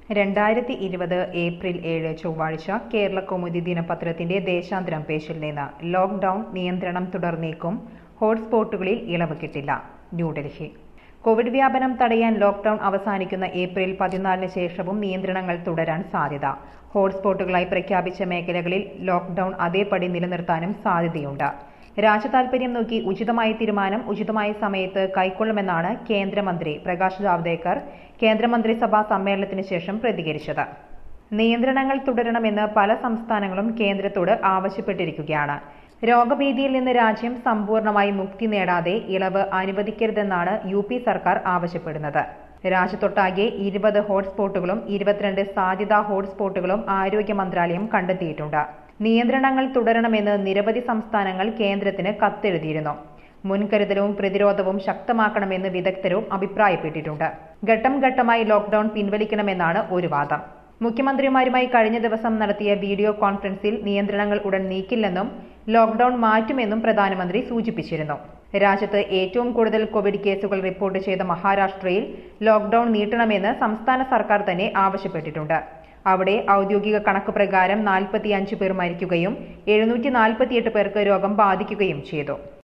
2020 April 7 ചൊവ്വാഴ്ച കേരളകൗമുദി ദിനപത്രത്തിന്റെ ദേശാന്തരം പേജിൽ നിന്ന് ലോക്ഡൌൺ നിയന്ത്രണം തുടർന്നേക്കും, ഹോട്ട്സ്പോട്ടുകളിൽ ഇളവ് കിട്ടില്ല. ന്യൂഡൽഹി. കോവിഡ് വ്യാപനം തടയാൻ ലോക്ഡൌൺ അവസാനിക്കുന്ന ഏപ്രിൽ 14 ശേഷവും നിയന്ത്രണങ്ങൾ തുടരാൻ സാധ്യത. ഹോട്ട്സ്പോട്ടുകളായി പ്രഖ്യാപിച്ച മേഖലകളിൽ ലോക്ഡൌൺ അതേപടി നിലനിർത്താനും സാധ്യതയുണ്ട്. രാജ്യതാൽപര്യം നോക്കി ഉചിതമായ തീരുമാനം ഉചിതമായ സമയത്ത് കൈക്കൊള്ളുമെന്നാണ് കേന്ദ്രമന്ത്രി പ്രകാശ് ജാവ്ദേക്കർ കേന്ദ്രമന്ത്രിസഭാ സമ്മേളനത്തിന് ശേഷം പ്രതികരിച്ചത്. നിയന്ത്രണങ്ങൾ തുടരണമെന്ന് പല സംസ്ഥാനങ്ങളും കേന്ദ്രത്തോട് ആവശ്യപ്പെട്ടിരിക്കുകയാണ്. രോഗഭീതിയിൽ നിന്ന് രാജ്യം സമ്പൂർണമായി മുക്തി നേടാതെ ഇളവ് അനുവദിക്കരുതെന്നാണ് UP സർക്കാർ ആവശ്യപ്പെടുന്നത്. രാജ്യത്തൊട്ടാകെ 20 ഹോട്ട്സ്പോട്ടുകളും 22 സാധ്യതാ ഹോട്ട്സ്പോട്ടുകളും ആരോഗ്യ മന്ത്രാലയം കണ്ടെത്തിയിട്ടുണ്ട്. നിയന്ത്രണങ്ങൾ തുടരണമെന്ന് നിരവധി സംസ്ഥാനങ്ങൾ കേന്ദ്രത്തിന് കത്തെഴുതിയിരുന്നു. മുൻകരുതലും പ്രതിരോധവും ശക്തമാക്കണമെന്ന് വിദഗ്ധരും അഭിപ്രായപ്പെട്ടിട്ടുണ്ട്. ഘട്ടം ഘട്ടമായി ലോക്ഡൌൺ പിൻവലിക്കണമെന്നാണ് ഒരു വാദം. മുഖ്യമന്ത്രിമാരുമായി കഴിഞ്ഞ ദിവസം നടത്തിയ വീഡിയോ കോൺഫറൻസിൽ നിയന്ത്രണങ്ങൾ ഉടൻ നീക്കില്ലെന്നും ലോക്ഡൌൺ മാറ്റുമെന്നും പ്രധാനമന്ത്രി സൂചിപ്പിച്ചിരുന്നു. രാജ്യത്ത് ഏറ്റവും കൂടുതൽ കോവിഡ് കേസുകൾ റിപ്പോർട്ട് ചെയ്ത മഹാരാഷ്ട്രയിൽ ലോക്ഡൌൺ നീട്ടണമെന്ന് സംസ്ഥാന സർക്കാർ തന്നെ ആവശ്യപ്പെട്ടിട്ടുണ്ട്. അവിടെ ഔദ്യോഗിക കണക്ക് പ്രകാരം 45 പേർ മരിക്കുകയും 748 പേർക്ക് രോഗം ബാധിക്കുകയും ചെയ്തു.